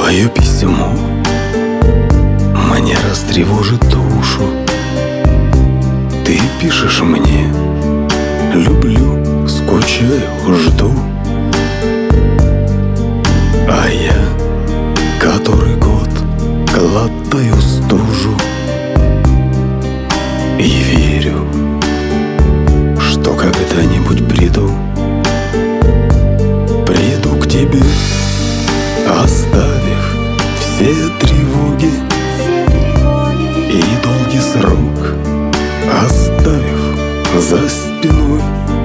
Твое письмо мне растревожит душу. Ты пишешь мне: люблю, скучаю, жду. А я, который год глотаю стужу, и верю, что когда-нибудь приду к тебе, оставив все тревоги и долгий срок, оставив за спиной.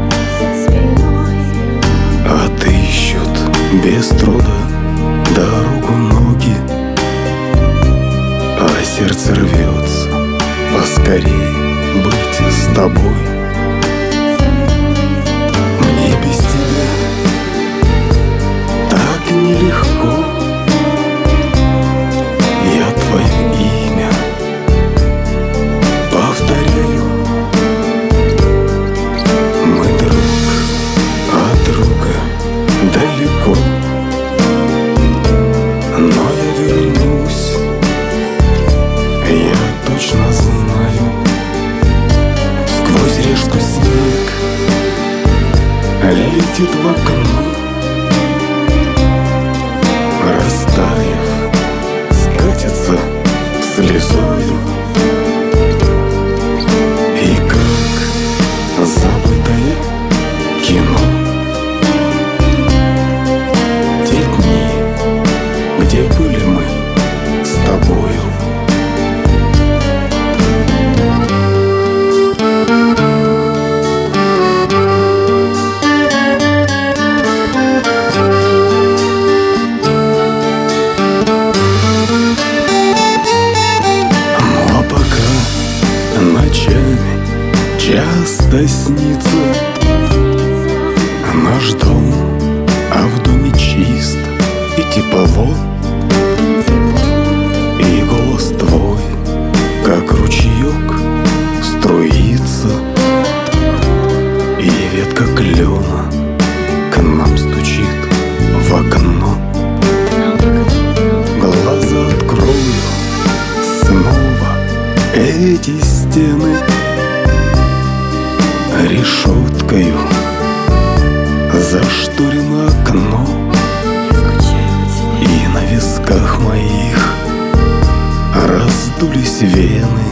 Отыщут без труда дорогу ноги, а сердце рвется поскорей быть с тобой. Мне без тебя так нелегко. Я твое имя повторяю. Мы друг от друга далеко, но я вернусь, я точно знаю. Сквозь решку снег летит в окно, растаяв, скатится слезою. И как забытое кино, те дни, где были мы с тобою. Ночами часто снится наш дом, а в доме чисто и тепло, и голос твой, как ручеек, струится, и ветка клена к нам стучит в окно. Глаза открою снова, эти стены решеткою зашторено окно, и на висках моих раздулись вены,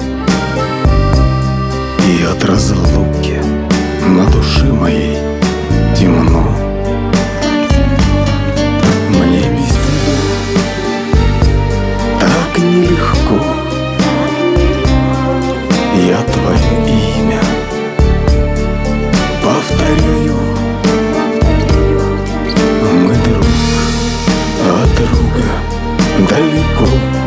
и от разлуки на душе моей темно. Мне без тебя так нелегко. Я твое имя повторяю. Мы друг от друга далеко,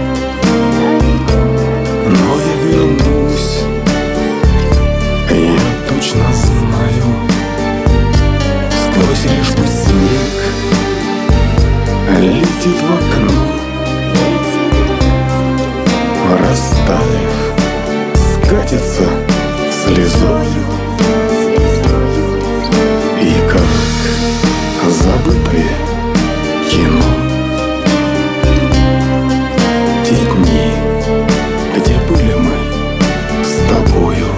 но я вернусь, я точно знаю. Сквозь решку снег летит в окно, растаяв, катится слезою. И как забытое кино, те дни, где были мы с тобою.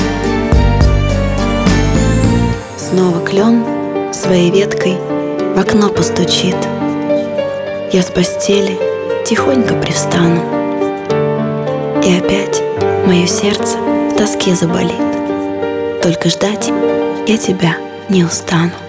Снова клен своей веткой в окно постучит. Я с постели тихонько привстану, и опять мое сердце в тоске заболит. Только ждать я тебя не устану.